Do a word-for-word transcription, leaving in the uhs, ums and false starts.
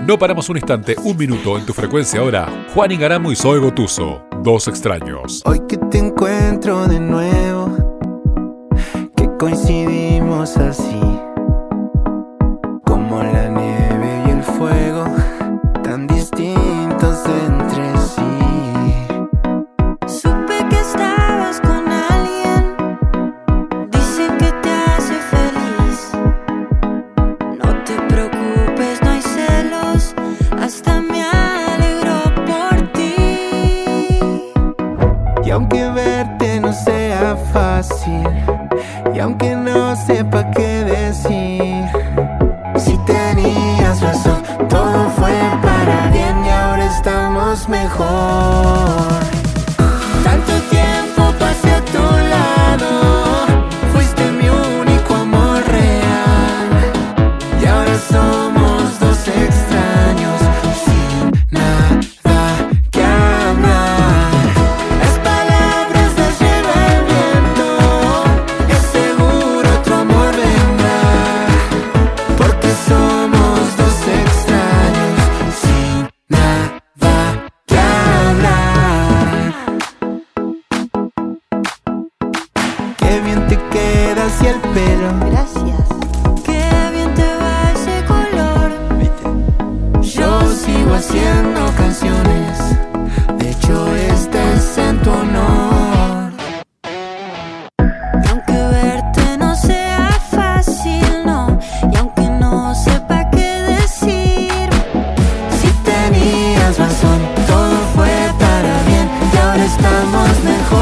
No paramos un instante, un minuto en tu frecuencia ahora. Juan Ingaramo y Zoe Gotuso, Dos Extraños. Hoy que te encuentro de nuevo, que coincidimos así, como la nieve y el fuego, tan distintos entre sí. Supe que estabas con alguien, dicen que te hace feliz. No te preocupes, no hay celos, hasta me alegro por ti. Y aunque verte no sea fácil, y aunque no sepa qué decir, si tenías razón, todo fue para bien y ahora estamos mejor. Tanto tiempo pasé a tu lado, fuiste mi único amor real, y ahora somos dos extraños sin nada que hablar. Las palabras las lleva el viento, es seguro otro amor vendrá, porque somos dos extraños sin nada que hablar. Qué bien te quedas y el pelo, Gracias. Qué bien te va ese color. yo sigo haciendo canciones, de hecho esta es en tu honor. Y aunque verte no sea fácil, no, y aunque no sepa qué decir, Si tenías razón, todo fue para bien y ahora estamos mejor.